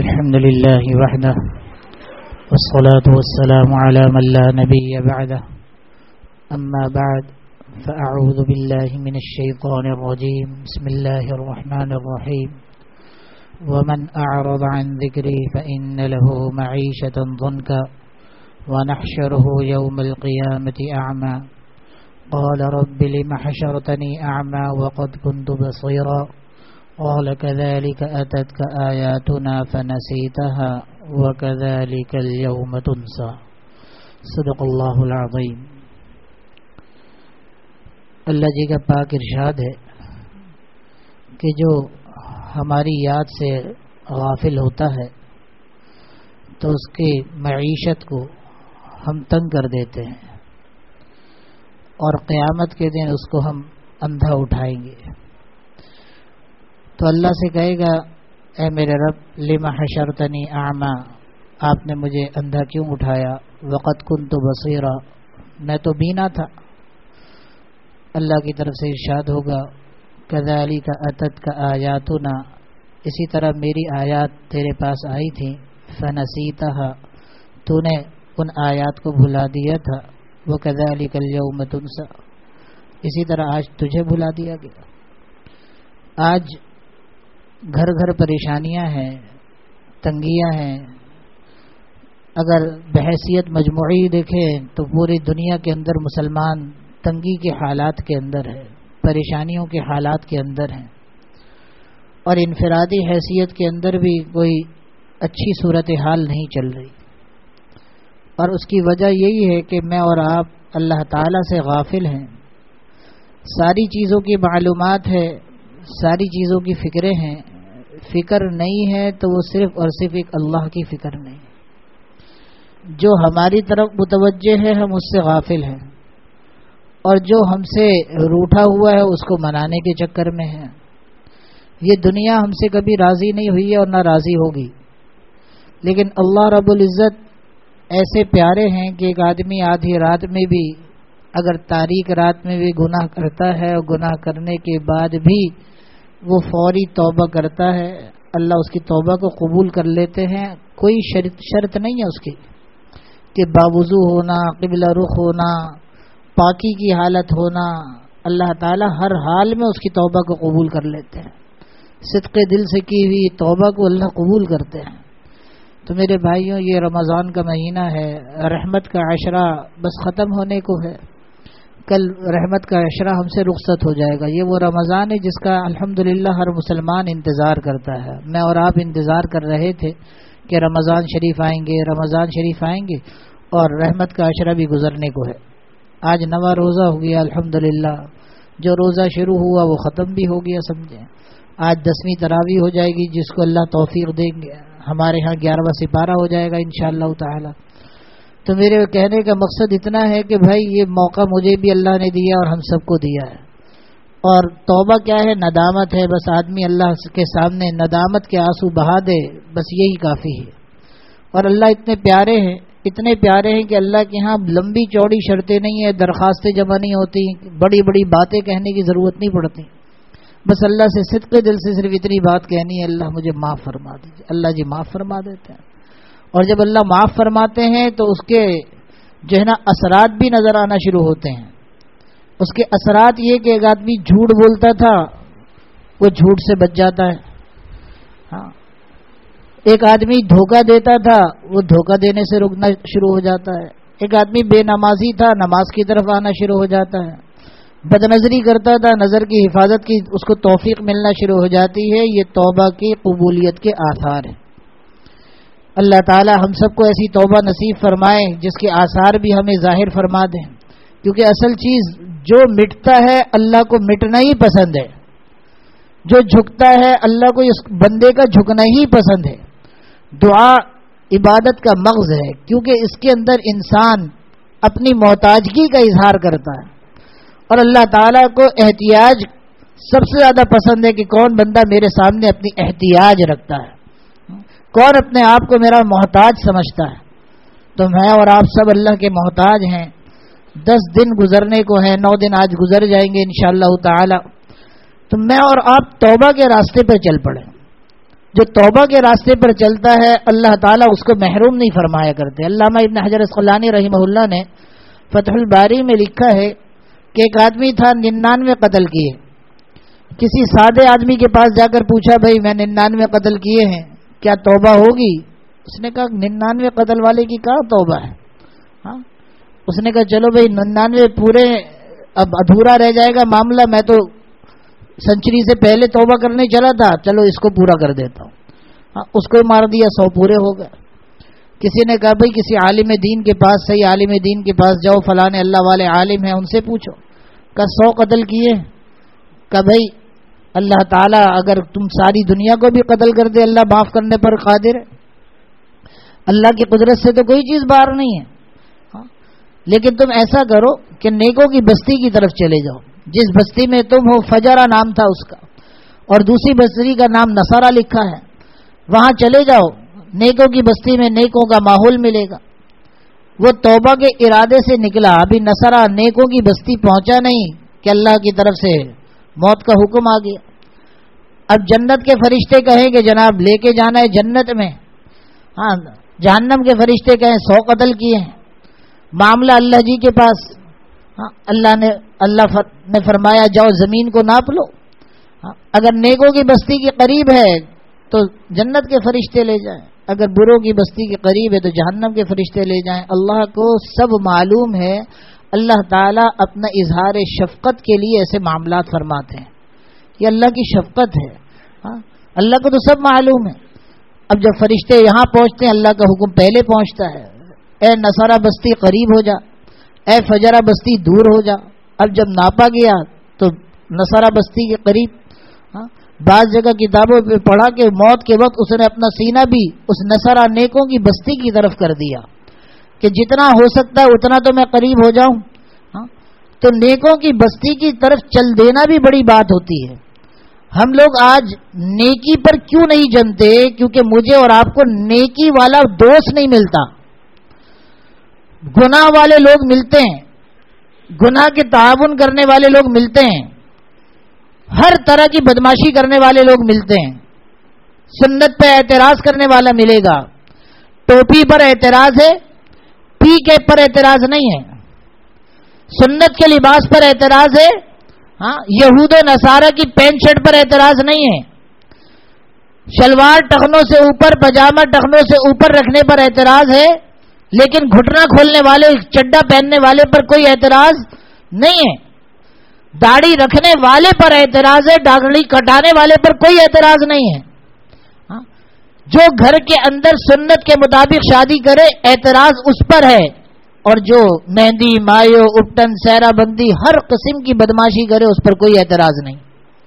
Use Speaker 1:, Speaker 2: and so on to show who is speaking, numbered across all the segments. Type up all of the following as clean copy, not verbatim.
Speaker 1: الحمد لله وحده والصلاة والسلام على من لا نبي بعده أما بعد فأعوذ بالله من الشيطان الرجيم بسم الله الرحمن الرحيم ومن أعرض عن ذكري فإن له معيشة ضنكا ونحشره يوم القيامة أعمى قال رب لم حشرتني أعمى وقد كنت بصيرا قال كذلك أتتك آياتنا فنسيتها وكذلك اليوم تنسى صدق اللہ العظیم۔ اللہ جی کا پاک ارشاد ہے کہ جو ہماری یاد سے غافل ہوتا ہے تو اس کی معیشت کو ہم تنگ کر دیتے ہیں اور قیامت کے دن اس کو ہم اندھا اٹھائیں گے تو اللہ سے کہے گا اے میرے رب لما حشرتنی اعمی، آپ نے مجھے اندھا کیوں اٹھایا؟ وقت کنت بصیرا، میں تو بینا تھا۔ اللہ کی طرف سے ارشاد ہوگا کذالک اتتک آیاتنا، اسی طرح میری آیات تیرے پاس آئی تھیں، فنسیتها، تو نے ان آیات کو بھلا دیا تھا، وکذالک اليوم تنسى، اسی طرح آج تجھے بھلا دیا گیا۔ آج گھر گھر پریشانیاں ہیں، تنگیاں ہیں۔ اگر بحیثیت مجموعی دیکھیں تو پوری دنیا کے اندر مسلمان تنگی کے حالات کے اندر ہے، پریشانیوں کے حالات کے اندر ہیں، اور انفرادی حیثیت کے اندر بھی کوئی اچھی صورتحال نہیں چل رہی، اور اس کی وجہ یہی ہے کہ میں اور آپ اللہ تعالیٰ سے غافل ہیں۔ ساری چیزوں کی معلومات ہے، ساری چیزوں کی فکریں ہیں، فکر نہیں ہے تو وہ صرف اور صرف ایک اللہ کی فکر نہیں۔ جو ہماری طرف متوجہ ہے ہم اس سے غافل ہیں، اور جو ہم سے روٹھا ہوا ہے اس کو منانے کے چکر میں ہے۔ یہ دنیا ہم سے کبھی راضی نہیں ہوئی ہے اور نہ راضی ہوگی، لیکن اللہ رب العزت ایسے پیارے ہیں کہ ایک آدمی آدھی رات میں بھی اگر تاریک رات میں بھی گناہ کرتا ہے اور گناہ کرنے کے بعد بھی وہ فوری توبہ کرتا ہے، اللہ اس کی توبہ کو قبول کر لیتے ہیں۔ کوئی شرط نہیں ہے اس کی کہ باوضو ہونا، قبلہ رخ ہونا، پاکی کی حالت ہونا، اللہ تعالی ہر حال میں اس کی توبہ کو قبول کر لیتے ہیں۔ صدق دل سے کی ہوئی توبہ کو اللہ قبول کرتے ہیں۔ تو میرے بھائیوں، یہ رمضان کا مہینہ ہے، رحمت کا عشرہ بس ختم ہونے کو ہے، کل رحمت کا عشرہ ہم سے رخصت ہو جائے گا۔ یہ وہ رمضان ہے جس کا الحمدللہ ہر مسلمان انتظار کرتا ہے۔ میں اور آپ انتظار کر رہے تھے کہ رمضان شریف آئیں گے، رمضان شریف آئیں گے، اور رحمت کا عشرہ بھی گزرنے کو ہے۔ آج نواں روزہ ہو گیا الحمدللہ، جو روزہ شروع ہوا وہ ختم بھی ہو گیا سمجھیں۔ آج 10ویں تراویح ہو جائے گی، جس کو اللہ توفیق دیں گے، ہمارے ہاں 11واں سپارہ ہو جائے گا انشاءاللہ تعالی۔ تو میرے کہنے کا مقصد اتنا ہے کہ بھائی یہ موقع مجھے بھی اللہ نے دیا اور ہم سب کو دیا ہے، اور توبہ کیا ہے؟ ندامت ہے۔ بس آدمی اللہ کے سامنے ندامت کے آنسو بہا دے، بس یہی کافی ہے۔ اور اللہ اتنے پیارے ہیں، اتنے پیارے ہیں کہ اللہ کے ہاں لمبی چوڑی شرطیں نہیں ہیں، درخواستیں جمع نہیں ہوتی، بڑی بڑی باتیں کہنے کی ضرورت نہیں پڑتی۔ بس اللہ سے صدق دل سے صرف اتنی بات کہنی ہے، اللہ مجھے معاف فرما دیجیے۔ اللہ جی معاف فرما دیتے ہیں، اور جب اللہ معاف فرماتے ہیں تو اس کے جو ہے نا اثرات بھی نظر آنا شروع ہوتے ہیں۔ اس کے اثرات یہ کہ ایک آدمی جھوٹ بولتا تھا، وہ جھوٹ سے بچ جاتا ہے۔ ہاں، ایک آدمی دھوکہ دیتا تھا، وہ دھوکہ دینے سے رکنا شروع ہو جاتا ہے۔ ایک آدمی بے نمازی تھا، نماز کی طرف آنا شروع ہو جاتا ہے۔ بد نظری کرتا تھا، نظر کی حفاظت کی اس کو توفیق ملنا شروع ہو جاتی ہے۔ یہ توبہ کی قبولیت کے آثار ہیں۔ اللہ تعالی ہم سب کو ایسی توبہ نصیب فرمائے جس کے آثار بھی ہمیں ظاہر فرما دیں، کیونکہ اصل چیز جو مٹتا ہے اللہ کو مٹنا ہی پسند ہے، جو جھکتا ہے اللہ کو اس بندے کا جھکنا ہی پسند ہے۔ دعا عبادت کا مغز ہے، کیونکہ اس کے اندر انسان اپنی محتاجگی کا اظہار کرتا ہے، اور اللہ تعالیٰ کو احتیاج سب سے زیادہ پسند ہے کہ کون بندہ میرے سامنے اپنی احتیاج رکھتا ہے، کون اپنے آپ کو میرا محتاج سمجھتا ہے۔ تو میں اور آپ سب اللہ کے محتاج ہیں۔ 10 دن گزرنے کو ہیں، 9 دن آج گزر جائیں گے انشاءاللہ تعالی۔ تو میں اور آپ توبہ کے راستے پہ چل پڑیں، جو توبہ کے راستے پر چلتا ہے اللہ تعالیٰ اس کو محروم نہیں فرمایا کرتے. علامہ ابن حجر اسقلانی رحمہ اللہ نے فتح الباری میں لکھا ہے کہ ایک آدمی تھا 99 قتل کیے. کسی سادے آدمی کے پاس جا کر پوچھا بھائی میں 99 قتل کیے ہیں کیا توبہ ہوگی؟ اس نے کہا 99 قتل والے کی کہاں توبہ ہے. ہاں اس نے کہا چلو بھائی 99 پورے اب ادھورا رہ جائے گا معاملہ, میں تو سنچری سے پہلے توبہ کرنے چلا تھا, چلو اس کو پورا کر دیتا ہوں. ہاں اس کو مار دیا, 100 پورے ہو گئے. کسی نے کہا بھائی کسی عالم دین کے پاس, صحیح عالم دین کے پاس جاؤ, فلانے اللہ والے عالم ہیں ان سے پوچھو. کہا 100 قتل کیے. کہا بھائی اللہ تعالیٰ اگر تم ساری دنیا کو بھی قتل کر دے اللہ معاف کرنے پر قادر ہے. اللہ کی قدرت سے تو کوئی چیز باہر نہیں ہے. ہاں لیکن تم ایسا کرو کہ نیکوں کی بستی کی طرف چلے جاؤ. جس بستی میں تم ہو, فجرہ نام تھا اس کا, اور دوسری بستی کا نام نصارہ لکھا ہے, وہاں چلے جاؤ. نیکوں کی بستی میں نیکوں کا ماحول ملے گا. وہ توبہ کے ارادے سے نکلا, ابھی نصارہ نیکوں کی بستی پہنچا نہیں کہ اللہ کی طرف سے موت کا حکم آ گیا. اب جنت کے فرشتے کہیں کہ جناب لے کے جانا ہے جنت میں. ہاں جہنم کے فرشتے کہیں 100 قتل کیے ہیں. معاملہ اللہ جی کے پاس. ہاں اللہ نے فرمایا جاؤ زمین کو ناپ لو. ہاں اگر نیکوں کی بستی کے قریب ہے تو جنت کے فرشتے لے جائیں, اگر بروں کی بستی کے قریب ہے تو جہنم کے فرشتے لے جائیں. اللہ کو سب معلوم ہے. اللہ تعالیٰ اپنا اظہار شفقت کے لیے ایسے معاملات فرماتے ہیں. یہ اللہ کی شفقت ہے. ہاں اللہ کو تو سب معلوم ہے. اب جب فرشتے یہاں پہنچتے ہیں اللہ کا حکم پہلے پہنچتا ہے, اے نصارہ بستی قریب ہو جا, اے فجرہ بستی دور ہو جا. اب جب ناپا گیا تو نصارہ بستی کے قریب. ہاں بعض جگہ کتابوں پہ پڑھا کہ موت کے وقت اس نے اپنا سینہ بھی اس نصارہ نیکوں کی بستی کی طرف کر دیا کہ جتنا ہو سکتا ہے اتنا تو میں قریب ہو جاؤں. ہاں تو نیکوں کی بستی کی طرف چل دینا بھی بڑی بات ہوتی ہے. ہم لوگ آج نیکی پر کیوں نہیں جمتے؟ کیونکہ مجھے اور آپ کو نیکی والا دوست نہیں ملتا. گناہ والے لوگ ملتے ہیں, گناہ کے تعاون کرنے والے لوگ ملتے ہیں, ہر طرح کی بدماشی کرنے والے لوگ ملتے ہیں. سنت پہ اعتراض کرنے والا ملے گا. ٹوپی پر اعتراض ہے, پی کیپ پر اعتراض نہیں ہے. سنت کے لباس پر اعتراض ہے, ہاں یہود و نصارہ کی پینٹ شرٹ پر اعتراض نہیں ہے. شلوار ٹخنوں سے اوپر, پاجامہ ٹخنوں سے اوپر رکھنے پر اعتراض ہے, لیکن گھٹنا کھولنے والے, چڈا پہننے والے پر کوئی اعتراض نہیں ہے. داڑھی رکھنے والے پر اعتراض ہے, داڑھی کٹانے والے پر کوئی اعتراض نہیں ہے. جو گھر کے اندر سنت کے مطابق شادی کرے اعتراض اس پر ہے, اور جو مہندی, مایو, اپٹن, سہرا بندی, ہر قسم کی بدماشی کرے اس پر کوئی اعتراض نہیں.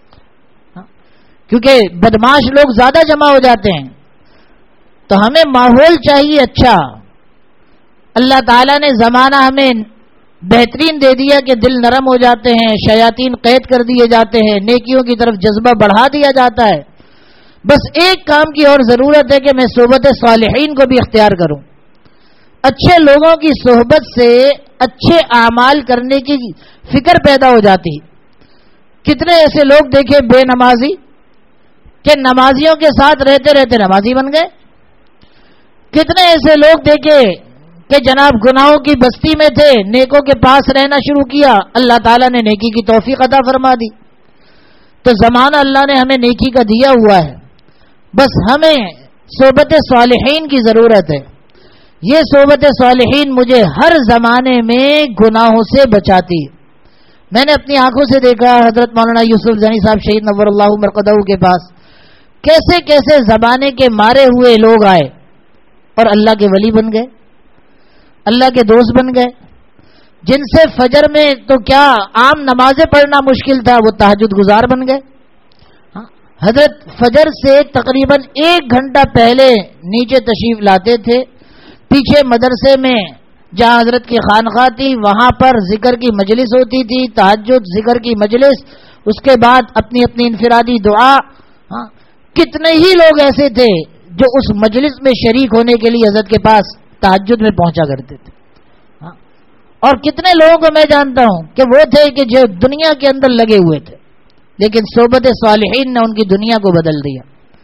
Speaker 1: کیونکہ بدماش لوگ زیادہ جمع ہو جاتے ہیں. تو ہمیں ماحول چاہیے اچھا. اللہ تعالیٰ نے زمانہ ہمیں بہترین دے دیا کہ دل نرم ہو جاتے ہیں, شیاطین قید کر دیے جاتے ہیں, نیکیوں کی طرف جذبہ بڑھا دیا جاتا ہے. بس ایک کام کی اور ضرورت ہے کہ میں صحبت صالحین کو بھی اختیار کروں. اچھے لوگوں کی صحبت سے اچھے اعمال کرنے کی فکر پیدا ہو جاتی. کتنے ایسے لوگ دیکھے بے نمازی کہ نمازیوں کے ساتھ رہتے رہتے نمازی بن گئے. کتنے ایسے لوگ دیکھے کہ جناب گناہوں کی بستی میں تھے, نیکوں کے پاس رہنا شروع کیا, اللہ تعالیٰ نے نیکی کی توفیق عطا فرما دی. تو زمانہ اللہ نے ہمیں نیکی کا دیا ہوا ہے, بس ہمیں صحبت صالحین کی ضرورت ہے. یہ صحبت صالحین مجھے ہر زمانے میں گناہوں سے بچاتی. میں نے اپنی آنکھوں سے دیکھا حضرت مولانا یوسف زنی صاحب شہید نور اللہ مرقدہ کے پاس کیسے کیسے زمانے کے مارے ہوئے لوگ آئے اور اللہ کے ولی بن گئے, اللہ کے دوست بن گئے. جن سے فجر میں تو کیا عام نمازیں پڑھنا مشکل تھا, وہ تہجد گزار بن گئے. حضرت فجر سے تقریباً 1 گھنٹہ پہلے نیچے تشریف لاتے تھے. پیچھے مدرسے میں جہاں حضرت کی خانقاہ تھی وہاں پر ذکر کی مجلس ہوتی تھی, تہجد ذکر کی مجلس, اس کے بعد اپنی اپنی انفرادی دعا. کتنے ہی لوگ ایسے تھے جو اس مجلس میں شریک ہونے کے لیے حضرت کے پاس تہجد میں پہنچا کرتے تھے. اور کتنے لوگوں کو میں جانتا ہوں کہ وہ تھے کہ جو دنیا کے اندر لگے ہوئے تھے, لیکن صحبت صالحین نے ان کی دنیا کو بدل دیا.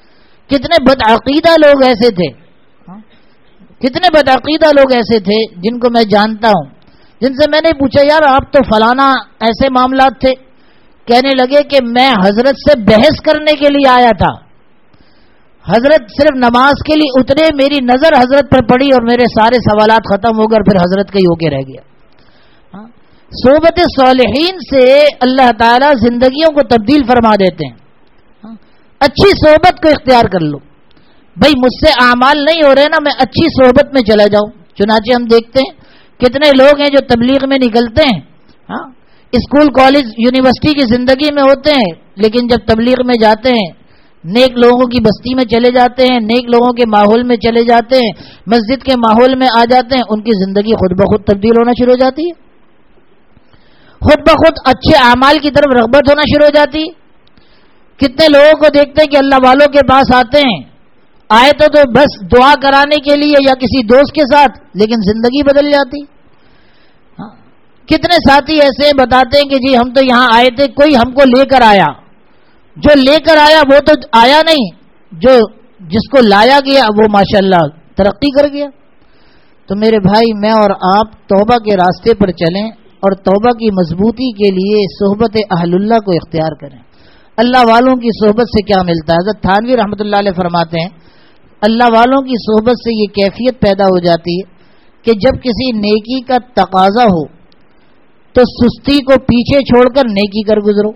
Speaker 1: کتنے بدعقیدہ لوگ ایسے تھے، کتنے بدعقیدہ لوگ ایسے تھے جن کو میں جانتا ہوں، جن سے میں نے پوچھا یار آپ تو فلانا ایسے معاملات تھے، کہنے لگے کہ میں حضرت سے بحث کرنے کے لیے آیا تھا، حضرت صرف نماز کے لیے اترے، میری نظر حضرت پر پڑی اور میرے سارے سوالات ختم ہو کر پھر حضرت کا ہی ہو کے رہ گیا۔ صحبت صالحین سے اللہ تعالیٰ زندگیوں کو تبدیل فرما دیتے ہیں۔ اچھی صحبت کو اختیار کر لو، بھائی مجھ سے اعمال نہیں ہو رہے نا، میں اچھی صحبت میں چلا جاؤں۔ چنانچہ ہم دیکھتے ہیں کتنے لوگ ہیں جو تبلیغ میں نکلتے ہیں، اسکول کالج یونیورسٹی کی زندگی میں ہوتے ہیں، لیکن جب تبلیغ میں جاتے ہیں، نیک لوگوں کی بستی میں چلے جاتے ہیں، نیک لوگوں کے ماحول میں چلے جاتے ہیں، مسجد کے ماحول میں آ جاتے ہیں، ان کی زندگی خود بخود تبدیل ہونا شروع ہو جاتی ہے، خود بخود اچھے اعمال کی طرف رغبت ہونا شروع ہو جاتی ہے۔ کتنے لوگوں کو دیکھتے ہیں کہ اللہ والوں کے پاس آتے ہیں، آئے تو بس دعا کرانے کے لیے یا کسی دوست کے ساتھ، لیکن زندگی بدل جاتی۔ کتنے ساتھی ایسے بتاتے ہیں کہ جی ہم تو یہاں آئے تھے، کوئی ہم کو لے کر آیا، جو لے کر آیا وہ تو آیا نہیں، جو جس کو لایا گیا وہ ماشاءاللہ ترقی کر گیا۔ تو میرے بھائی میں اور آپ توبہ کے راستے پر چلیں اور توبہ کی مضبوطی کے لیے صحبت اہل اللہ کو اختیار کریں۔ اللہ والوں کی صحبت سے کیا ملتا ہے؟ حضرت تھانوی رحمۃ اللہ علیہ فرماتے ہیں اللہ والوں کی صحبت سے یہ کیفیت پیدا ہو جاتی ہے کہ جب کسی نیکی کا تقاضا ہو تو سستی کو پیچھے چھوڑ کر نیکی کر گزرو،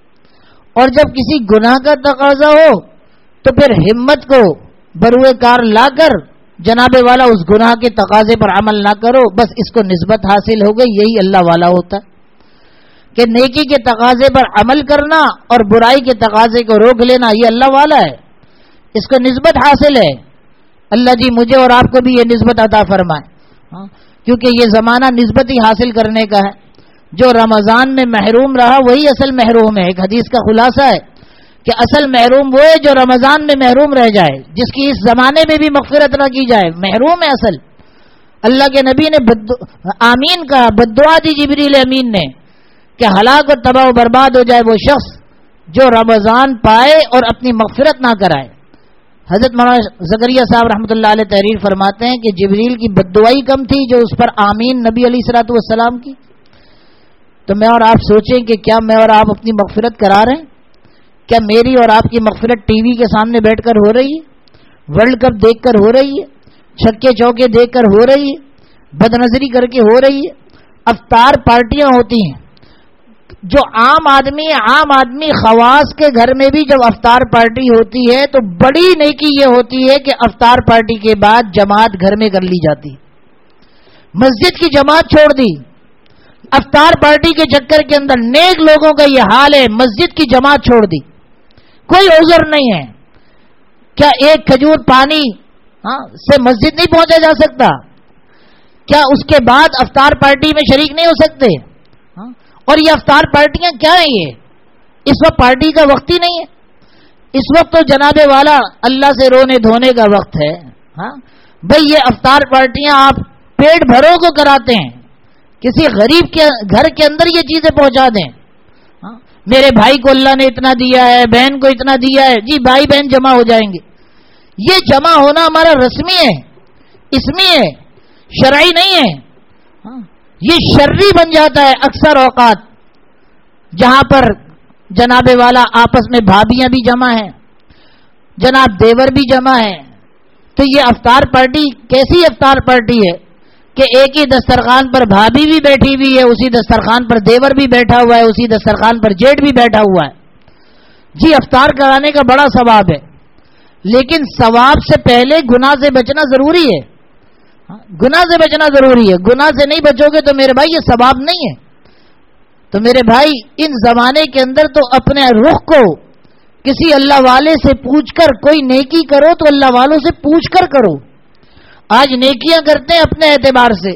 Speaker 1: اور جب کسی گناہ کا تقاضا ہو تو پھر ہمت کو بروئے کار لا کر جناب والا اس گناہ کے تقاضے پر عمل نہ کرو، بس اس کو نسبت حاصل ہو گئی۔ یہی اللہ والا ہوتا ہے کہ نیکی کے تقاضے پر عمل کرنا اور برائی کے تقاضے کو روک لینا، یہ اللہ والا ہے، اس کو نسبت حاصل ہے۔ اللہ جی مجھے اور آپ کو بھی یہ نسبت عطا فرمائے، کیونکہ یہ زمانہ نسبت ہی حاصل کرنے کا ہے۔ جو رمضان میں محروم رہا وہی اصل محروم ہے۔ ایک حدیث کا خلاصہ ہے کہ اصل محروم وہ ہے جو رمضان میں محروم رہ جائے، جس کی اس زمانے میں بھی مغفرت نہ کی جائے، محروم ہے اصل۔ اللہ کے نبی نے آمین کہا، بددعا دی جبریل امین نے کہ ہلاک اور تباہ و برباد ہو جائے وہ شخص جو رمضان پائے اور اپنی مغفرت نہ کرائے۔ حضرت مولانا زکریا صاحب رحمۃ اللہ علیہ تحریر فرماتے ہیں کہ جبریل کی بددعائی کم تھی جو اس پر آمین نبی علیہ الصلوۃ والسلام کی۔ تو میں اور آپ سوچیں کہ کیا میں اور آپ اپنی مغفرت کرا رہے ہیں؟ کیا میری اور آپ کی مغفرت ٹی وی کے سامنے بیٹھ کر ہو رہی ہے، ورلڈ کپ دیکھ کر ہو رہی ہے، چھکے چوکے دیکھ کر ہو رہی ہے، بدنظری کر کے ہو رہی ہے؟ افطار پارٹیاں ہوتی ہیں، جو عام آدمی خواص کے گھر میں بھی جب افطار پارٹی ہوتی ہے تو بڑی نیکی یہ ہوتی ہے کہ افطار پارٹی کے بعد جماعت گھر میں کر لی جاتی۔ مسجد کی جماعت چھوڑ دی، افطار پارٹی کے چکر کے اندر نیک لوگوں کا یہ حال ہے، مسجد کی جماعت چھوڑ دی، کوئی عذر نہیں ہے۔ کیا ایک کھجور پانی سے مسجد نہیں پہنچا جا سکتا؟ کیا اس کے بعد افطار پارٹی میں شریک نہیں ہو سکتے؟ اور یہ افطار پارٹیاں کیا ہیں؟ یہ اس وقت پارٹی کا وقت ہی نہیں ہے، اس وقت تو جناب والا اللہ سے رونے دھونے کا وقت ہے۔ بھئی یہ افطار پارٹیاں آپ پیٹ بھروں کو کراتے ہیں، کسی غریب کے گھر کے اندر یہ چیزیں پہنچا دیں، میرے بھائی کو اللہ نے اتنا دیا ہے، بہن کو اتنا دیا ہے، جی بھائی بہن جمع ہو جائیں گے۔ یہ جمع ہونا ہمارا رسمی ہے، اسمی ہے، شرعی نہیں ہے۔ یہ شرعی بن جاتا ہے اکثر اوقات، جہاں پر جناب والا آپس میں بھابیاں بھی جمع ہیں، جناب دیور بھی جمع ہیں۔ تو یہ افطار پارٹی کیسی افطار پارٹی ہے کہ ایک ہی دسترخوان پر بھابی بھی بیٹھی ہوئی ہے، اسی دسترخوان پر دیور بھی بیٹھا ہوا ہے، اسی دسترخوان پر جیٹ بھی بیٹھا ہوا ہے۔ جی افطار کرانے کا بڑا ثواب ہے، لیکن ثواب سے پہلے گناہ سے بچنا ضروری ہے، گناہ سے بچنا ضروری ہے۔ گناہ سے نہیں بچو گے تو میرے بھائی یہ ثواب نہیں ہے۔ تو میرے بھائی ان زمانے کے اندر تو اپنے رخ کو کسی اللہ والے سے پوچھ کر کوئی نیکی کرو تو اللہ والوں سے پوچھ کر کرو۔ آج نیکیاں کرتے ہیں اپنے اعتبار سے،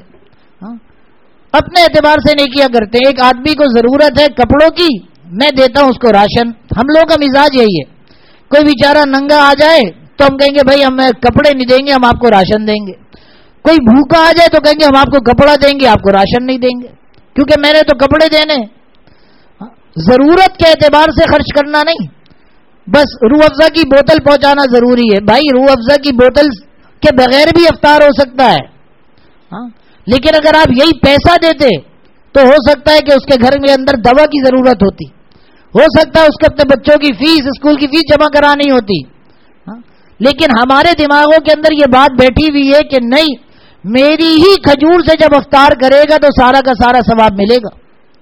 Speaker 1: اپنے اعتبار سے نیکیاں کرتے ہیں۔ ایک آدمی کو ضرورت ہے کپڑوں کی، میں دیتا ہوں اس کو راشن۔ ہم لوگوں کا مزاج یہی ہے، کوئی بیچارہ ننگا آ جائے تو ہم کہیں گے بھائی ہم کپڑے نہیں دیں گے، ہم آپ کو راشن دیں گے۔ کوئی بھوکا آ جائے تو کہیں گے ہم آپ کو کپڑا دیں گے، آپ کو راشن نہیں دیں گے، کیونکہ میں نے تو کپڑے دینے۔ ضرورت کے اعتبار سے خرچ کرنا نہیں، بس روح افزا کی بوتل پہنچانا ضروری ہے. بھائی روح افزا کی بوتل کے بغیر بھی افطار ہو سکتا ہے. لیکن اگر آپ یہی پیسہ دیتے تو ہو سکتا ہے کہ اس کے گھر میں اندر دوا کی ضرورت ہوتی, ہو سکتا ہے اس کے اپنے بچوں کی فیس, اسکول کی فیس جمع کرانی ہوتی. لیکن ہمارے دماغوں کے اندر یہ بات بیٹھی ہوئی ہے کہ نہیں, میری ہی کھجور سے جب افطار کرے گا تو سارا کا سارا ثواب ملے گا.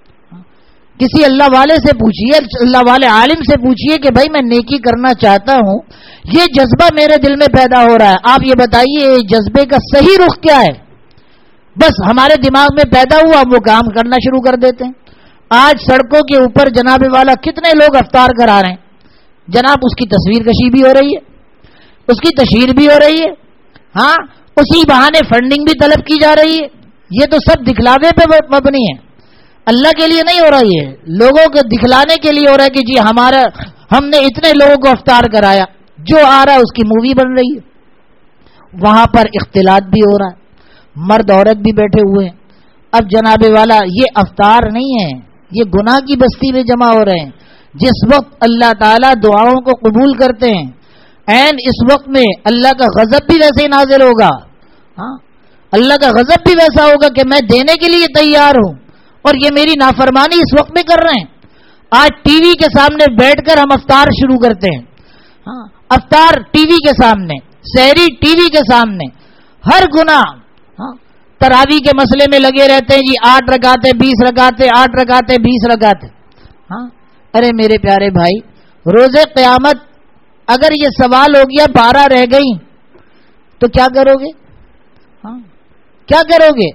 Speaker 1: کسی اللہ والے سے پوچھیے, اللہ والے عالم سے پوچھیے کہ بھائی میں نیکی کرنا چاہتا ہوں, یہ جذبہ میرے دل میں پیدا ہو رہا ہے, آپ یہ بتائیے جذبے کا صحیح رخ کیا ہے؟ بس ہمارے دماغ میں پیدا ہوا, ہم وہ کام کرنا شروع کر دیتے ہیں. آج سڑکوں کے اوپر جناب والا کتنے لوگ افطار کرا رہے ہیں. جناب اس کی تصویر کشی بھی ہو رہی ہے, اس کی تشہیر بھی ہو رہی ہے, ہاں اسی بہانے فنڈنگ بھی طلب کی جا رہی ہے. یہ تو سب دکھلاوے پہ مبنی ہے, اللہ کے لیے نہیں ہو رہا. ہے لوگوں کو دکھلانے کے لیے ہو رہا ہے کہ جی ہم نے اتنے لوگوں کو افطار کرایا, جو آ رہا ہے اس کی مووی بن رہی ہے. وہاں پر اختلاط بھی ہو رہا ہے, مرد عورت بھی بیٹھے ہوئے ہیں. اب جناب والا یہ افطار نہیں ہے, یہ گناہ کی بستی میں جمع ہو رہے ہیں. جس وقت اللہ تعالیٰ دعاؤں کو قبول کرتے ہیں, عین اس وقت میں اللہ کا غضب بھی ویسے ہی نازل ہوگا. ہاں اللہ کا غضب بھی ویسا ہوگا کہ میں دینے کے لیے تیار ہوں, اور یہ میری نافرمانی اس وقت میں کر رہے ہیں. آج ٹی وی کے سامنے بیٹھ کر ہم افطار شروع کرتے ہیں. ہاں افطار ٹی وی کے سامنے, سحری ٹی وی کے سامنے, ہر گناہ. تراویح کے مسئلے میں لگے رہتے ہیں جی 8 رکعتیں 20 رکعتیں 8 رکعتیں 20 رکعتیں. ہاں ارے میرے پیارے بھائی, روز قیامت اگر یہ سوال ہو گیا 12 رہ گئی تو کیا کرو گے؟ ہاں کیا کرو گے؟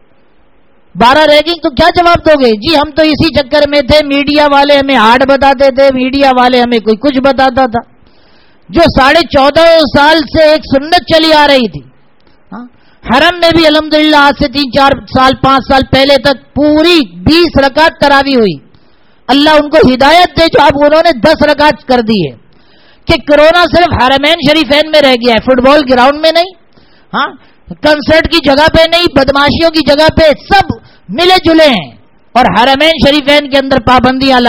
Speaker 1: 12 رہ گئی تو کیا جواب دو گے؟ جی ہم تو اسی چکر میں تھے, میڈیا والے ہمیں 8 بتاتے تھے, میڈیا والے ہمیں کوئی کچھ بتاتا تھا. جو 14.5 سال سے ایک سنت چلی آ رہی تھی, حرم میں بھی الحمدللہ آج سے 3-4 سال 5 سال پہلے تک پوری 20 رکعت تراویح ہوئی. اللہ ان کو ہدایت دے جو اب انہوں نے 10 رکعت کر دی ہے. کہ کرونا صرف حرمین شریفین میں رہ گیا ہے, فٹ بال گراؤنڈ میں نہیں, ہاں کنسرٹ کی جگہ پہ نہیں, بدماشیوں کی جگہ پہ سب ملے جلے ہیں. اور حرمین شریفین کے اندر پابندیاں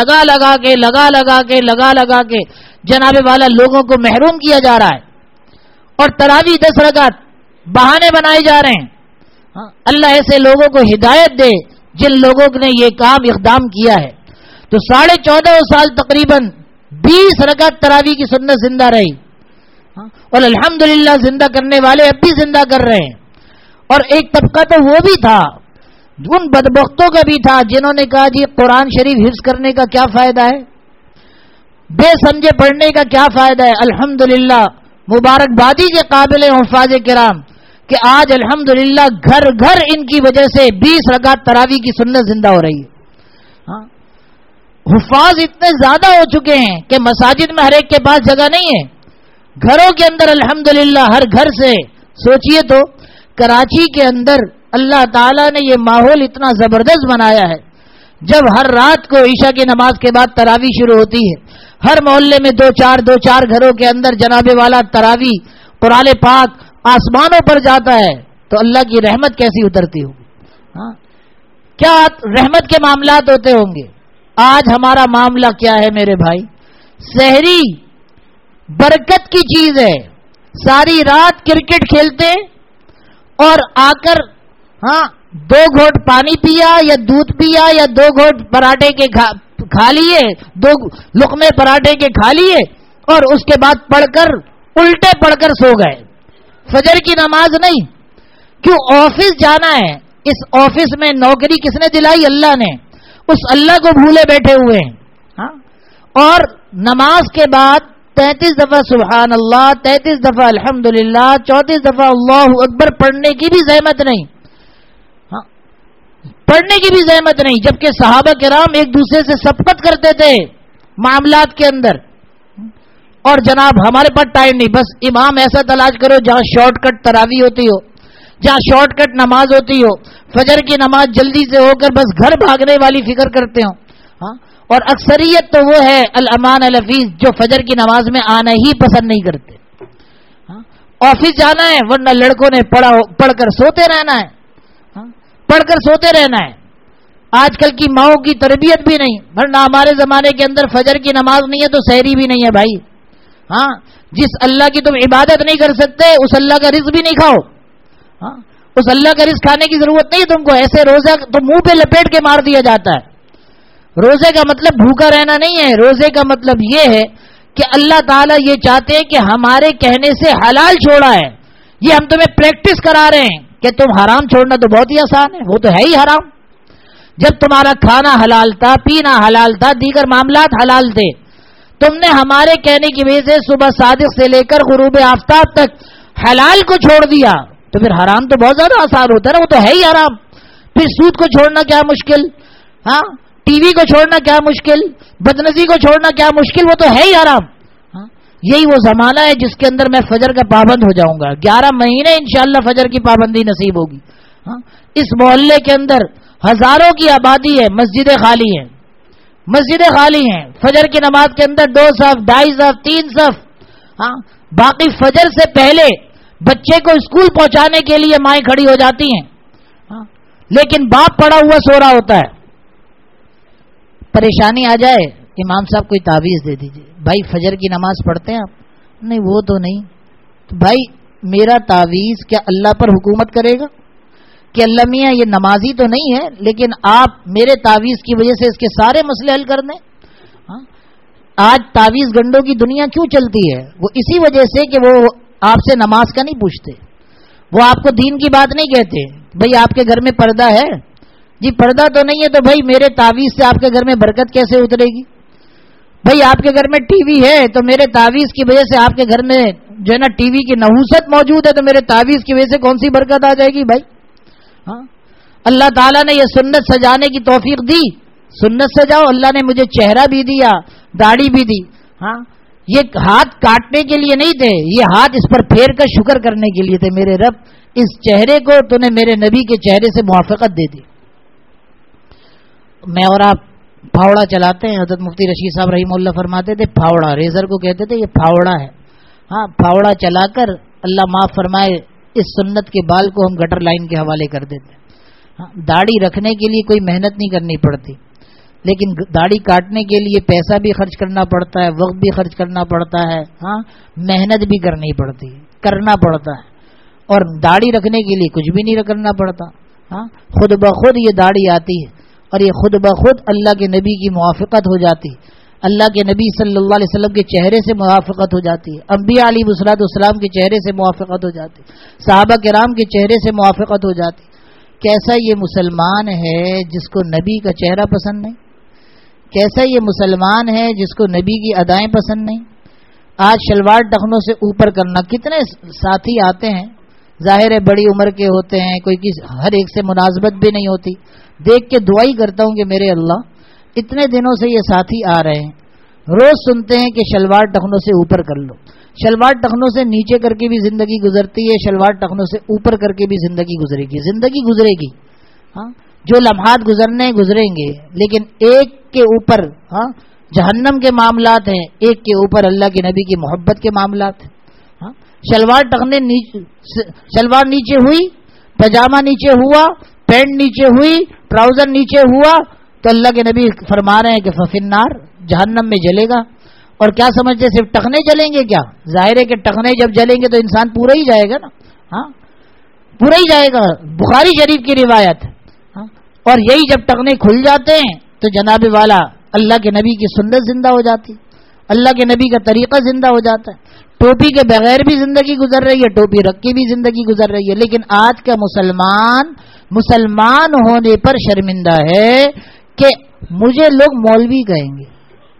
Speaker 1: لگا کے جناب والا لوگوں کو محروم کیا جا رہا ہے. اور تراویح 10 رکعت بہانے بنائے جا رہے ہیں. اللہ ایسے لوگوں کو ہدایت دے جن لوگوں نے یہ کام اقدام کیا ہے. تو 14.5 سال تقریباً 20 رکعت تراویح کی سنت زندہ رہی, اور الحمدللہ زندہ کرنے والے اب بھی زندہ کر رہے ہیں. اور ایک طبقہ تو وہ بھی تھا, ان بدبختوں کا بھی تھا جنہوں نے کہا جی قرآن شریف حفظ کرنے کا کیا فائدہ ہے, بے سمجھے پڑھنے کا کیا فائدہ ہے. الحمدللہ مبارکبادی کے قابل حفاظ کرام کہ آج الحمدللہ گھر گھر ان کی وجہ سے 20 رکعت تراویح کی سنت زندہ ہو رہی ہے. حفاظ اتنے زیادہ ہو چکے ہیں کہ مساجد میں ہر ایک کے پاس جگہ نہیں ہے, گھروں کے اندر الحمدللہ ہر گھر سے. سوچئے تو کراچی کے اندر اللہ تعالیٰ نے یہ ماحول اتنا زبردست بنایا ہے, جب ہر رات کو عشاء کی نماز کے بعد تراویح شروع ہوتی ہے, ہر محلے میں 2-4 گھروں کے اندر جناب والا تراویح قرآن پاک آسمانوں پر جاتا ہے, تو اللہ کی رحمت کیسی اترتی ہوگی. کیا رحمت کے معاملات ہوتے ہوں گے. آج ہمارا معاملہ کیا ہے میرے بھائی؟ سحری برکت کی چیز ہے. ساری رات کرکٹ کھیلتے اور آ کر 2 گھونٹ پانی پیا یا دودھ پیا یا 2 گھونٹ پراٹھے کے کھا لیے, 2 لقمے پراٹھے کے کھا لیے, اور اس کے بعد پڑھ کر الٹے پڑھ کر سو گئے. فجر کی نماز نہیں. کیوں؟ آفس جانا ہے. اس آفس میں نوکری کس نے دلائی؟ اللہ نے. اس اللہ کو بھولے بیٹھے ہوئے ہیں. اور نماز کے بعد 33 دفعہ سبحان اللہ, 33 دفعہ الحمدللہ, 34 دفعہ اللہ اکبر پڑھنے کی بھی زحمت نہیں. پڑھنے کی بھی زحمت نہیں. جبکہ صحابہ کرام ایک دوسرے سے سبقت کرتے تھے معاملات کے اندر. اور جناب ہمارے پاس ٹائم نہیں, بس امام ایسا تلاش کرو جہاں شارٹ کٹ تراویح ہوتی ہو, جہاں شارٹ کٹ نماز ہوتی ہو. فجر کی نماز جلدی سے ہو کر بس گھر بھاگنے والی فکر کرتے ہوں. اور اکثریت تو وہ ہے الامان الحفیظ جو فجر کی نماز میں آنا ہی پسند نہیں کرتے. آفس جانا ہے, ورنہ لڑکوں نے پڑھ کر سوتے رہنا ہے, پڑھ کر سوتے رہنا ہے. آج کل کی ماؤں کی تربیت بھی نہیں, ورنہ ہمارے زمانے کے اندر فجر کی نماز نہیں ہے تو سحری بھی نہیں ہے بھائی. ہاں جس اللہ کی تم عبادت نہیں کر سکتے اس اللہ کا رزق بھی نہیں کھاؤ. ہاں اس اللہ کا رزق کھانے کی ضرورت نہیں تم کو. ایسے روزہ تو منہ پہ لپیٹ کے مار دیا جاتا ہے. روزے کا مطلب بھوکا رہنا نہیں ہے. روزے کا مطلب یہ ہے کہ اللہ تعالیٰ یہ چاہتے ہیں کہ ہمارے کہنے سے حلال چھوڑا ہے. یہ ہم تمہیں پریکٹس کرا رہے ہیں کہ تم حرام چھوڑنا تو بہت ہی آسان ہے, وہ تو ہے ہی حرام. جب تمہارا کھانا حلال تھا, پینا حلال تھا, دیگر معاملات حلال تھے, تم نے ہمارے کہنے کی وجہ سے صبح صادق سے لے کر غروب آفتاب تک حلال کو چھوڑ دیا, تو پھر حرام تو بہت زیادہ آسان ہوتا ہے نا, وہ تو ہے ہی حرام. پھر سود کو چھوڑنا کیا مشکل, ہاں ٹی وی کو چھوڑنا کیا مشکل, بدنظی کو چھوڑنا کیا مشکل, وہ تو ہے ہی حرام. یہی وہ زمانہ ہے جس کے اندر میں فجر کا پابند ہو جاؤں گا. 11 مہینے انشاءاللہ فجر کی پابندی نصیب ہوگی. اس محلے کے اندر ہزاروں کی آبادی ہے, مسجدیں خالی ہیں, مسجدیں خالی ہیں. فجر کی نماز کے اندر 2 صف, 2.5 صف, 3 صف. باقی فجر سے پہلے بچے کو اسکول پہنچانے کے لیے مائیں کھڑی ہو جاتی ہیں, لیکن باپ پڑا ہوا سو رہا ہوتا ہے. پریشانی آ جائے, امام صاحب کوئی تعویذ دے دیجئے. بھائی فجر کی نماز پڑھتے ہیں آپ؟ نہیں وہ تو نہیں. تو بھائی میرا تعویذ کیا اللہ پر حکومت کرے گا کہ اللہ میاں یہ نمازی تو نہیں ہے لیکن آپ میرے تعویذ کی وجہ سے اس کے سارے مسئلے حل کر دیں؟ آج تعویذ گنڈوں کی دنیا کیوں چلتی ہے؟ وہ اسی وجہ سے کہ وہ آپ سے نماز کا نہیں پوچھتے, وہ آپ کو دین کی بات نہیں کہتے. بھائی آپ کے گھر میں پردہ ہے؟ جی پردہ تو نہیں ہے. تو بھائی میرے تعویذ سے آپ کے گھر میں برکت کیسے اترے گی؟ بھائی آپ کے گھر میں ٹی وی ہے تو میرے تعویذ کی وجہ سے آپ کے گھر میں جو ہے نا ٹی وی کی نحوست موجود ہے, تو میرے تعویذ کی وجہ سے کون سی برکت آ جائے گی؟ بھائی اللہ تعالیٰ نے یہ سنت سجانے کی توفیق دی, سنت سجاؤ. اللہ نے مجھے چہرہ بھی دیا, داڑھی بھی دی. یہ ہاتھ کاٹنے کے لیے نہیں تھے, یہ ہاتھ اس پر پھیر کر شکر کرنے کے لیے تھے. میرے رب اس چہرے کو تو نے میرے نبی کے چہرے سے موافقت دے دی. میں اور آپ پھاوڑا چلاتے ہیں. حضرت مفتی رشید صاحب رحمہ اللہ فرماتے تھے پھاوڑا, ریزر کو کہتے تھے یہ پھاوڑا ہے. پھاوڑا چلا کر اللہ معاف فرمائے اس سنت کے بال کو ہم گٹر لائن کے حوالے کر دیتے. داڑھی رکھنے کے لیے کوئی محنت نہیں کرنی پڑتی, لیکن داڑھی کاٹنے کے لیے پیسہ بھی خرچ کرنا پڑتا ہے, وقت بھی خرچ کرنا پڑتا ہے, محنت بھی کرنی پڑتی ہے, کرنا پڑتا ہے. اور داڑھی رکھنے کے لیے کچھ بھی نہیں کرنا پڑتا, خود بخود یہ داڑھی آتی ہے اور یہ خود بخود اللہ کے نبی کی موافقت ہو جاتی, اللہ کے نبی صلی اللہ علیہ وسلم کے چہرے سے موافقت ہو جاتی ہے, انبیاء علیہ الصلوۃ والسلام کے چہرے سے موافقت ہو جاتی, صحابہ کرام کے چہرے سے موافقت ہو جاتی. کیسا یہ مسلمان ہے جس کو نبی کا چہرہ پسند نہیں؟ کیسا یہ مسلمان ہے جس کو نبی کی ادائیں پسند نہیں؟ آج شلوار ٹخنوں سے اوپر کرنا, کتنے ساتھی آتے ہیں ظاہر ہے بڑی عمر کے ہوتے ہیں, کوئی ہر ایک سے مناسبت بھی نہیں ہوتی. دیکھ کے دعا ہی کرتا ہوں کہ میرے اللہ اتنے دنوں سے یہ ساتھی آ رہے ہیں, روز سنتے ہیں کہ شلوار ٹخنوں سے اوپر کر لو. شلوار ٹخنوں سے نیچے کر کے بھی زندگی گزرتی ہے, شلوار ٹخنوں سے اوپر کر کے بھی زندگی گزرے گی. زندگی گزرے گی, جو لمحات گزرنے گزریں گے, لیکن ایک کے اوپر جہنم کے معاملات ہیں, ایک کے اوپر اللہ کے نبی کی محبت کے معاملات ہیں. شلوار ٹخنے شلوار نیچے ہوئی, پاجامہ نیچے ہوا, پینٹ نیچے ہوئی, ٹراؤزر نیچے ہوا, تو اللہ کے نبی فرما رہے ہیں کہ ففنار, جہنم میں جلے گا. اور کیا سمجھتے صرف ٹخنے جلیں گے کیا؟ ظاہر ہے کہ ٹخنے جب جلیں گے تو انسان پورا ہی جائے گا نا, پورا ہی جائے گا. بخاری شریف کی روایت. اور یہی جب ٹخنے کھل جاتے ہیں تو جناب والا اللہ کے نبی کی سنت زندہ ہو جاتی, اللہ کے نبی کا طریقہ زندہ ہو جاتا ہے. ٹوپی کے بغیر بھی زندگی گزر رہی ہے, ٹوپی رکھ کے بھی زندگی گزر رہی ہے. لیکن آج کا مسلمان ہونے پر شرمندہ ہے کہ مجھے لوگ مولوی کہیں گے,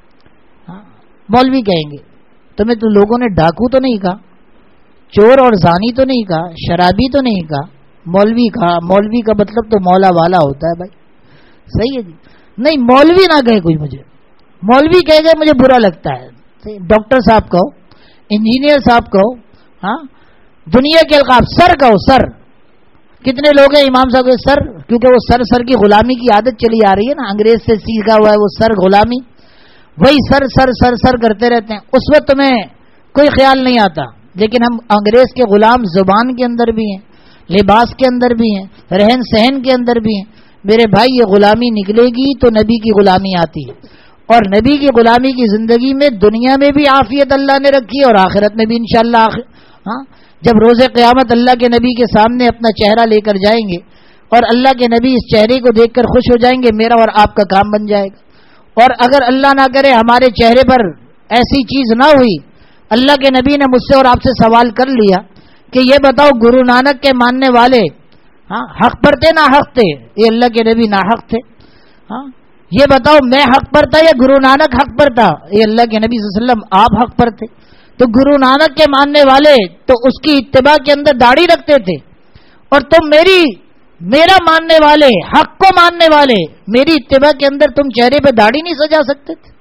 Speaker 1: مولوی کہیں گے. تمہیں تو لوگوں نے ڈاکو تو نہیں کہا, چور اور زانی تو نہیں کہا, شرابی تو نہیں کہا, مولوی کہا. مولوی کا مطلب تو مولا والا ہوتا ہے بھائی, صحیح ہے جی. نہیں مولوی نہ کہے کوئی, مجھے مولوی کہے گا مجھے برا لگتا ہے. ڈاکٹر صاحب کہو, انجینئر صاحب کہو, دنیا کے القاب, سر کہو, سر. کتنے لوگ ہیں امام صاحب کے سر, کیونکہ وہ سر کی غلامی کی عادت چلی آ رہی ہے نا, انگریز سے سیکھا ہوا ہے وہ سر غلامی, وہی سر کرتے رہتے ہیں. اس وقت تمہیں کوئی خیال نہیں آتا, لیکن ہم انگریز کے غلام زبان کے اندر بھی ہیں, لباس کے اندر بھی ہیں, رہن سہن کے اندر بھی ہیں. میرے بھائی یہ غلامی نکلے گی تو نبی کی غلامی آتی ہے, اور نبی کی غلامی کی زندگی میں دنیا میں بھی عافیت اللہ نے رکھی ہے اور آخرت میں بھی انشاءاللہ جب روز قیامت اللہ کے نبی کے سامنے اپنا چہرہ لے کر جائیں گے اور اللہ کے نبی اس چہرے کو دیکھ کر خوش ہو جائیں گے، میرا اور آپ کا کام بن جائے گا۔ اور اگر اللہ نہ کرے ہمارے چہرے پر ایسی چیز نہ ہوئی، اللہ کے نبی نے مجھ سے اور آپ سے سوال کر لیا کہ یہ بتاؤ گرو نانک کے ماننے والے حق پر تھے نہ حق تھے؟ یہ اللہ کے نبی نہ حق تھے۔ یہ بتاؤ میں حق پر تھا یا گرو نانک حق پر تھا؟ یہ اللہ کے نبی صلی اللہ علیہ وسلم آپ حق پر تھے۔ تو گرو نانک کے ماننے والے تو اس کی اتباع کے اندر داڑھی رکھتے تھے، اور تم میرا ماننے والے، حق کو ماننے والے، میری اتباع کے اندر تم چہرے پہ داڑھی نہیں سجا سکتے تھے۔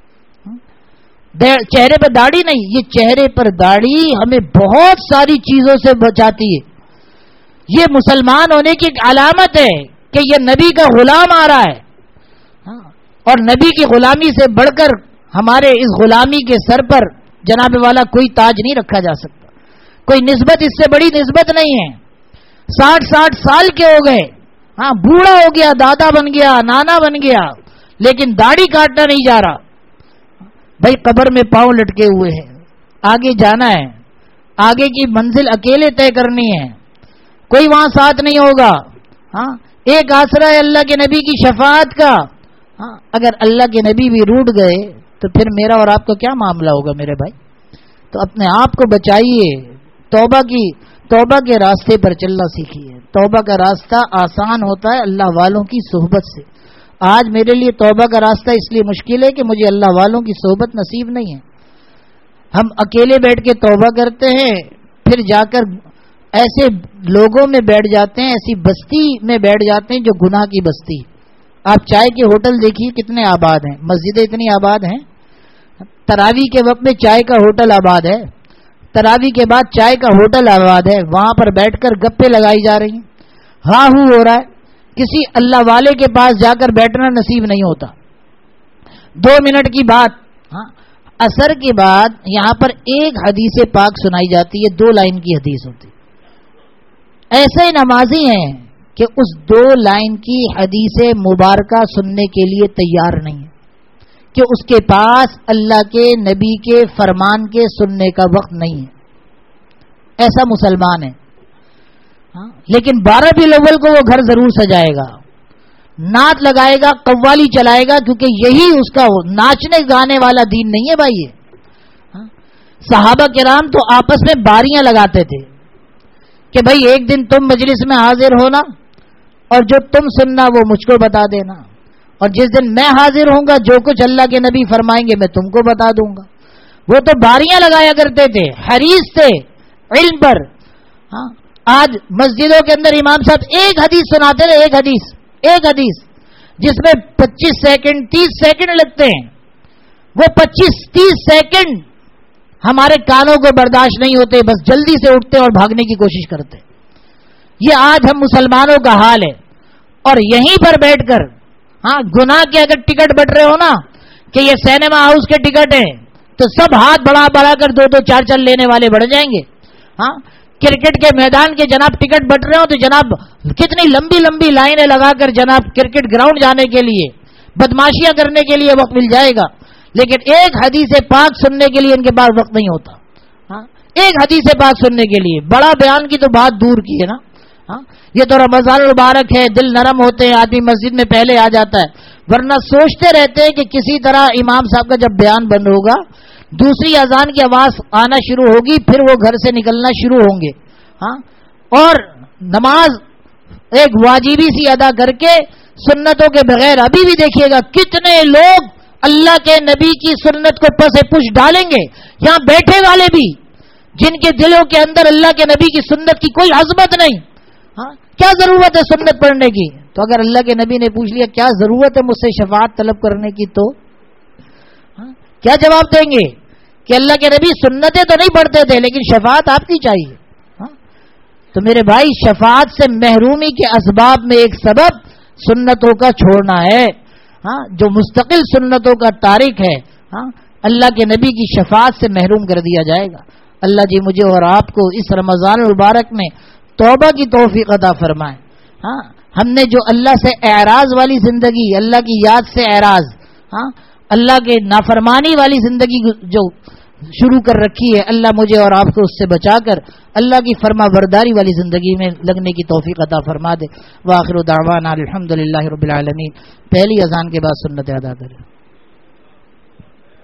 Speaker 1: چہرے پہ داڑھی نہیں، یہ چہرے پر داڑھی ہمیں بہت ساری چیزوں سے بچاتی ہے۔ یہ مسلمان ہونے کی ایک علامت ہے کہ یہ نبی کا غلام آ رہا ہے، اور نبی کی غلامی سے بڑھ کر ہمارے اس غلامی کے سر پر جناب والا کوئی تاج نہیں رکھا جا سکتا، کوئی نسبت اس سے بڑی نسبت نہیں ہے۔ 60 سال کے ہو گئے، بوڑھا ہو گیا، دادا بن گیا، نانا بن گیا، لیکن داڑھی کاٹنا نہیں جا رہا۔ بھائی قبر میں پاؤں لٹکے ہوئے ہیں، آگے جانا ہے، آگے کی منزل اکیلے طے کرنی ہے، کوئی وہاں ساتھ نہیں ہوگا۔ ایک آسرا ہے اللہ کے نبی کی شفاعت کا۔ اگر اللہ کے نبی بھی روٹ گئے تو پھر میرا اور آپ کا کیا معاملہ ہوگا میرے بھائی؟ تو اپنے آپ کو بچائیے، توبہ کے راستے پر چلنا سیکھیے۔ توبہ کا راستہ آسان ہوتا ہے اللہ والوں کی صحبت سے۔ آج میرے لیے توبہ کا راستہ اس لیے مشکل ہے کہ مجھے اللہ والوں کی صحبت نصیب نہیں ہے۔ ہم اکیلے بیٹھ کے توبہ کرتے ہیں، پھر جا کر ایسے لوگوں میں بیٹھ جاتے ہیں، ایسی بستی میں بیٹھ جاتے ہیں جو گناہ کی بستی۔ آپ چائے کے ہوٹل دیکھیے کتنے آباد ہیں، مسجدیں اتنی آباد ہیں، تراویح کے وقت میں چائے کا ہوٹل آباد ہے، تراویح کے بعد چائے کا ہوٹل آباد ہے، وہاں پر بیٹھ کر گپے لگائی جا رہی ہیں، ہاں ہو رہا ہے۔ کسی اللہ والے کے پاس جا کر بیٹھنا نصیب نہیں ہوتا۔ 2 منٹ کی بات، عصر کے بعد یہاں پر ایک حدیث پاک سنائی جاتی ہے، 2 لائن کی حدیث ہوتی۔ ایسے نمازی ہیں کہ اس 2 لائن کی حدیث مبارکہ سننے کے لیے تیار نہیں ہے، کہ اس کے پاس اللہ کے نبی کے فرمان کے سننے کا وقت نہیں ہے۔ ایسا مسلمان ہے، لیکن 12 ربیع الاول کو وہ گھر ضرور سجائے گا، نعت لگائے گا، قوالی چلائے گا، کیونکہ یہی اس کا ناچنے گانے والا دین نہیں ہے بھائی۔ صحابہ کرام تو آپس میں باریاں لگاتے تھے کہ بھائی ایک دن تم مجلس میں حاضر ہونا اور جو تم سننا وہ مجھ کو بتا دینا، اور جس دن میں حاضر ہوں گا جو کچھ اللہ کے نبی فرمائیں گے میں تم کو بتا دوں گا۔ وہ تو باریاں لگایا کرتے تھے، حریص تھے علم پر۔ آج مسجدوں کے اندر امام صاحب ایک حدیث سناتے تھے، ایک حدیث جس میں 25 سیکنڈ 30 سیکنڈ لگتے ہیں، وہ 25-30 سیکنڈ ہمارے کانوں کو برداشت نہیں ہوتے، بس جلدی سے اٹھتے اور بھاگنے کی کوشش کرتے۔ یہ آج ہم مسلمانوں کا حال ہے۔ اور یہیں پر بیٹھ کر گناہ کے اگر ٹکٹ بٹ رہے ہو نا کہ یہ سینما ہاؤس کے ٹکٹ ہیں، تو سب ہاتھ بڑھا کر 2-2 4-4 لینے والے بڑھ جائیں گے۔ کرکٹ کے میدان کے جناب ٹکٹ بٹ رہے ہو تو جناب کتنی لمبی لمبی لائنیں لگا کر جناب کرکٹ گراؤنڈ جانے کے لیے، بدماشیاں کرنے کے لیے وقت مل جائے گا، لیکن ایک حدیث پاک سننے کے لیے ان کے پاس وقت نہیں ہوتا۔ ایک حدیث پاک سننے کے لیے، بڑا بیان کی تو بات دور کی ہے نا۔ یہ تو رمضان المبارک ہے، دل نرم ہوتے ہیں، آدمی مسجد میں پہلے آ جاتا ہے، ورنہ سوچتے رہتے ہیں کہ کسی طرح امام صاحب کا جب بیان بند ہوگا، دوسری اذان کی آواز آنا شروع ہوگی، پھر وہ گھر سے نکلنا شروع ہوں گے، اور نماز ایک واجبی سی ادا کر کے سنتوں کے بغیر ابھی بھی دیکھیے گا کتنے لوگ اللہ کے نبی کی سنت کو پس پش ڈالیں گے، یہاں بیٹھے والے بھی جن کے دلوں کے اندر اللہ کے نبی کی سنت کی کوئی عظمت نہیں۔ کیا ضرورت ہے سنت پڑھنے کی؟ تو اگر اللہ کے نبی نے پوچھ لیا کیا ضرورت ہے مجھ سے شفاعت طلب کرنے کی، تو کیا جواب دیں گے کہ اللہ کے نبی سنتیں تو نہیں پڑھتے تھے لیکن شفاعت آپ کی چاہیے۔ تو میرے بھائی شفاعت سے محرومی کے اسباب میں ایک سبب سنتوں کا چھوڑنا ہے۔ جو مستقل سنتوں کا تارک ہے اللہ کے نبی کی شفاعت سے محروم کر دیا جائے گا۔ اللہ جی مجھے اور آپ کو اس رمضان المبارک میں توبہ کی توفیق عطا فرمائے۔ ہم نے جو اللہ سے اعراض والی زندگی، اللہ کی یاد سے اعراض، اللہ کے نافرمانی والی زندگی جو شروع کر رکھی ہے، اللہ مجھے اور آپ کو اس سے بچا کر اللہ کی فرما برداری والی زندگی میں لگنے کی توفیق عطا فرما دے۔ وآخر دعوانا الحمدللہ رب العالمین۔ پہلی اذان کے بعد سنت ادا کریں۔